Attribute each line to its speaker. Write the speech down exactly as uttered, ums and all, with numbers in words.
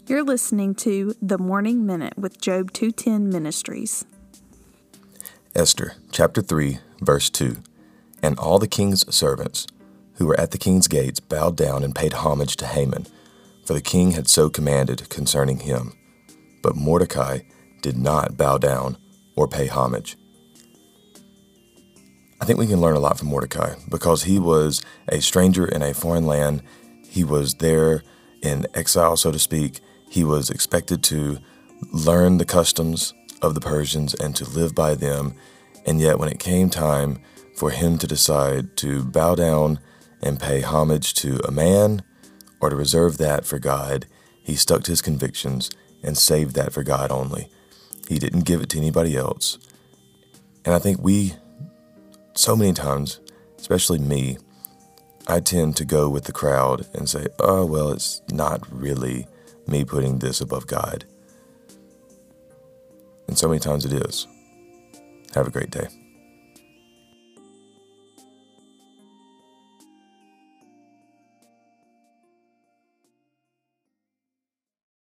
Speaker 1: You're listening to The Morning Minute with Job two ten Ministries.
Speaker 2: Esther, chapter three, verse two. And all the king's servants who were at the king's gates bowed down and paid homage to Haman, for the king had so commanded concerning him. But Mordecai did not bow down or pay homage. I think we can learn a lot from Mordecai because he was a stranger in a foreign land. He was there in exile, so to speak. He was expected to learn the customs of the Persians and to live by them. And yet when it came time for him to decide to bow down and pay homage to a man or to reserve that for God, he stuck to his convictions and saved that for God only. He didn't give it to anybody else. And I think we, so many times, especially me, I tend to go with the crowd and say, oh, well, it's not really me putting this above God. And so many times it is. Have a great day.